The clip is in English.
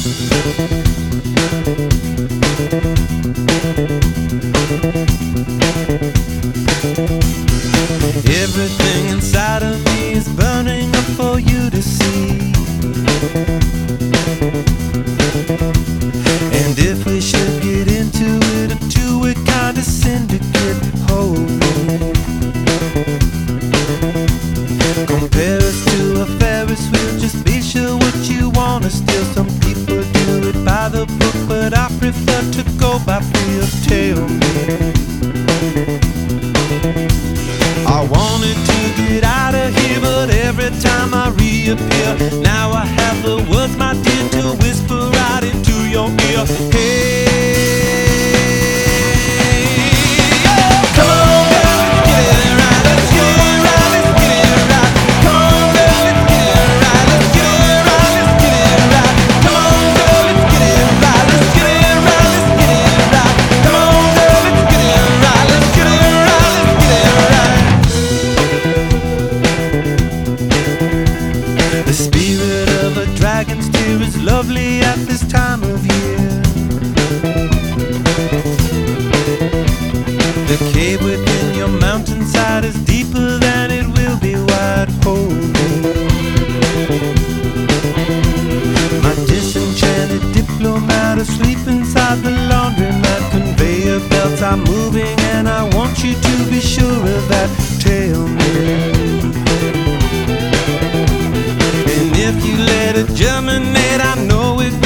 Everything inside of me is burning up for you to see. And if we should get into it, a two-way kind of syndicate, hold me. Compare us to a Ferris wheel, just be sure what you wanna steal. Some people do it by the book, but I prefer to go by feel. Tell me, I wanted to get out of here, but every time I reappear, now I have the words, my dear, to whisper right into your ear. Hey, oh, come on, girl, let's get it right. Let's get it right, let's get it right. Come on, girl, let's get it right. Let's get it right, let's get it right. Come on, girl, let's get it right. Let's get it right, let's get it right. Come on, girl, let's get it right. Let's get it right, let's get it right. The spirit of a dragon's tear is lovely at this time of year. The cave within your mountainside is deeper than it will be wide. Hold me. My disenchanted diplomat asleep inside the laundromat. Conveyor belts are moving and I want you to be sure of that. Tell me, if you let it germinate, I know it